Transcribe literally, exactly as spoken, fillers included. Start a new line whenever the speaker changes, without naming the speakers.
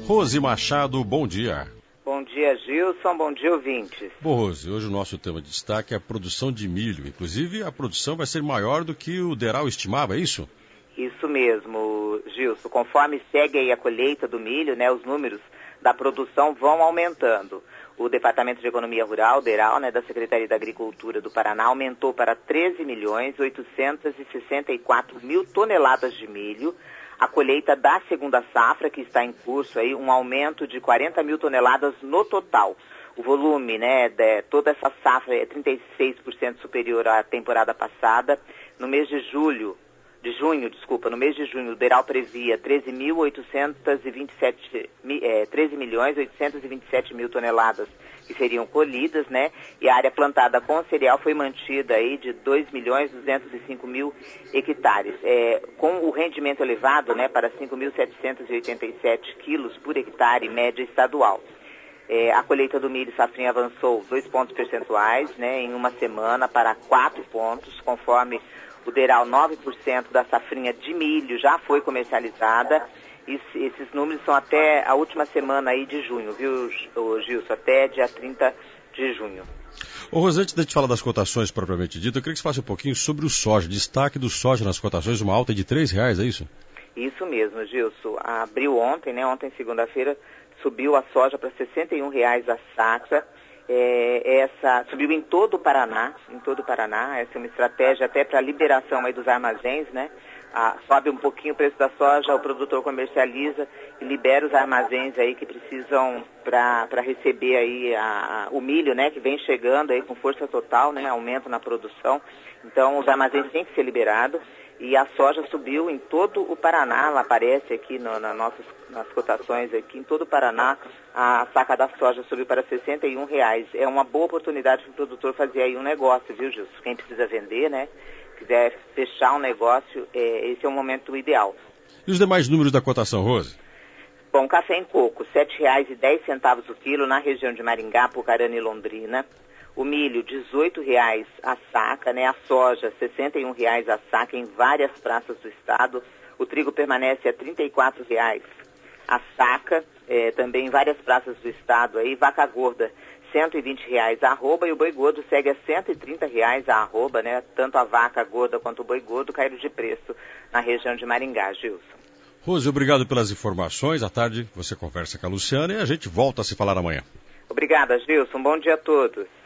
Rose Machado, bom dia.
Bom dia, Gilson. Bom dia, ouvintes.
Bom, Rose, hoje o nosso tema de destaque é a produção de milho. Inclusive, a produção vai ser maior do que o Deral estimava, é isso?
Isso mesmo, Gilson. Conforme segue aí a colheita do milho, né, os números da produção vão aumentando. O Departamento de Economia Rural, Deral, né, da Secretaria da Agricultura do Paraná, aumentou para treze milhões oitocentos e sessenta e quatro mil toneladas de milho. A colheita da segunda safra, que está em curso aí, um aumento de quarenta mil toneladas no total. O volume, né, de toda essa safra é trinta e seis por cento superior à temporada passada. No mês de julho, de junho, desculpa, no mês de junho, o Deral previa treze milhões oitocentos e vinte e sete mil toneladas que seriam colhidas, né? E a área plantada com cereal foi mantida aí de dois milhões duzentos e cinco mil hectares. É, com o rendimento elevado, né, para cinco mil setecentos e oitenta e sete quilos por hectare, média estadual. É, a colheita do milho safrinha avançou dois pontos percentuais, né, em uma semana para quatro pontos, conforme o Deral, nove por cento da safrinha de milho já foi comercializada. E esses números são até a última semana aí de junho, viu, Gilson? Até dia trinta de junho.
Ô, Rose, antes de a gente falar das cotações propriamente dito, eu queria que você falasse um pouquinho sobre o soja. Destaque do soja nas cotações, uma alta de três reais, é isso?
Isso mesmo, Gilson. Abriu ontem, né? Ontem, segunda-feira, subiu a soja para sessenta e um reais a saca. É, essa subiu em todo o Paraná, em todo o Paraná. Essa é uma estratégia até para a liberação aí dos armazéns, né? Ah, sobe um pouquinho o preço da soja, o produtor comercializa e libera os armazéns aí que precisam para receber aí a, a, o milho, né, que vem chegando aí com força total, né, aumento na produção. Então os armazéns têm que ser liberados e a soja subiu em todo o Paraná. Ela aparece aqui no, na nossas, nas cotações aqui, em todo o Paraná a saca da soja subiu para sessenta e um reais. É uma boa oportunidade para o produtor fazer aí um negócio, viu, Gilson? Quem precisa vender, né? Quiser fechar um negócio, é, esse é o momento ideal.
E os demais números da cotação, Rose?
Bom, café em coco, sete reais e dez centavos o quilo na região de Maringá, Pucarana e Londrina. O milho, dezoito reais a saca, né? A soja, sessenta e um reais a saca em várias praças do estado. O trigo permanece a trinta e quatro reais a saca, é, também em várias praças do estado. Aí, vaca gorda, cento e vinte reais a arroba, e o boi gordo segue a cento e trinta reais a arroba, né? Tanto a vaca gorda quanto o boi gordo caíram de preço na região de Maringá, Gilson.
Rose, obrigado pelas informações. À tarde você conversa com a Luciana e a gente volta a se falar amanhã.
Obrigada, Gilson. Bom dia a todos.